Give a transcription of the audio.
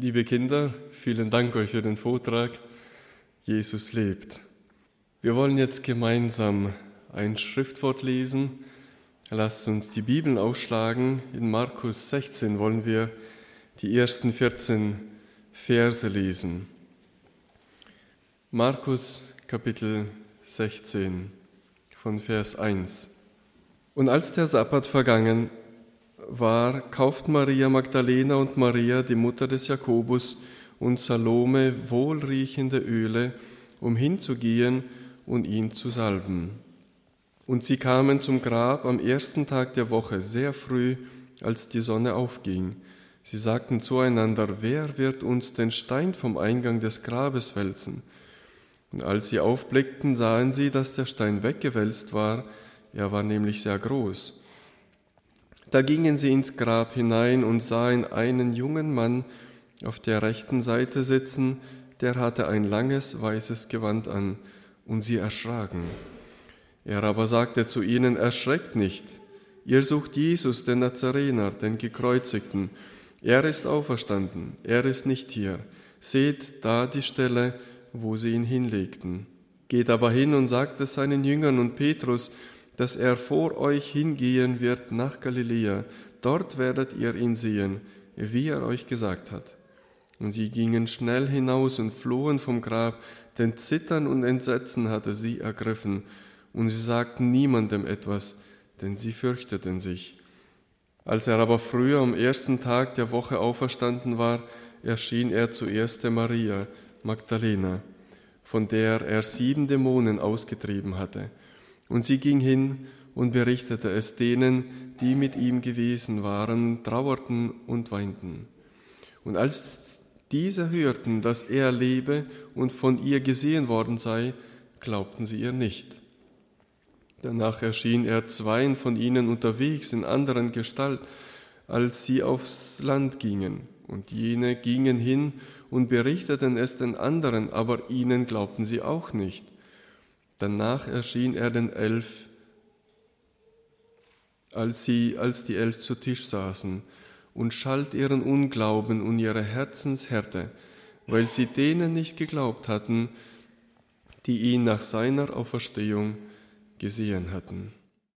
Liebe Kinder, vielen Dank euch für den Vortrag. Jesus lebt. Wir wollen jetzt gemeinsam ein Schriftwort lesen. Lasst uns die Bibeln aufschlagen. In Markus 16 wollen wir die ersten 14 Verse lesen. Markus Kapitel 16 von Vers 1. Und als der Sabbat vergangen war, kauften Maria Magdalena und Maria, die Mutter des Jakobus, und Salome wohlriechende Öle, um hinzugehen und ihn zu salben. Und sie kamen zum Grab am ersten Tag der Woche, sehr früh, als die Sonne aufging. Sie sagten zueinander: Wer wird uns den Stein vom Eingang des Grabes wälzen? Und als sie aufblickten, sahen sie, dass der Stein weggewälzt war. Er war nämlich sehr groß. Da gingen sie ins Grab hinein und sahen einen jungen Mann auf der rechten Seite sitzen, der hatte ein langes weißes Gewand an, und sie erschraken. Er aber sagte zu ihnen: Erschreckt nicht, ihr sucht Jesus, den Nazarener, den Gekreuzigten. Er ist auferstanden, er ist nicht hier. Seht da die Stelle, wo sie ihn hinlegten. Geht aber hin und sagt es seinen Jüngern und Petrus, dass er vor euch hingehen wird nach Galiläa. Dort werdet ihr ihn sehen, wie er euch gesagt hat. Und sie gingen schnell hinaus und flohen vom Grab, denn Zittern und Entsetzen hatte sie ergriffen. Und sie sagten niemandem etwas, denn sie fürchteten sich. Als er aber früher am ersten Tag der Woche auferstanden war, erschien er zuerst der Maria Magdalena, von der er 7 Dämonen ausgetrieben hatte. Und sie ging hin und berichtete es denen, die mit ihm gewesen waren, trauerten und weinten. Und als diese hörten, dass er lebe und von ihr gesehen worden sei, glaubten sie ihr nicht. Danach erschien er 2 von ihnen unterwegs in anderen Gestalt, als sie aufs Land gingen. Und jene gingen hin und berichteten es den anderen, aber ihnen glaubten sie auch nicht. Danach erschien er den 11, als die 11 zu Tisch saßen, und schalt ihren Unglauben und ihre Herzenshärte, weil sie denen nicht geglaubt hatten, die ihn nach seiner Auferstehung gesehen hatten.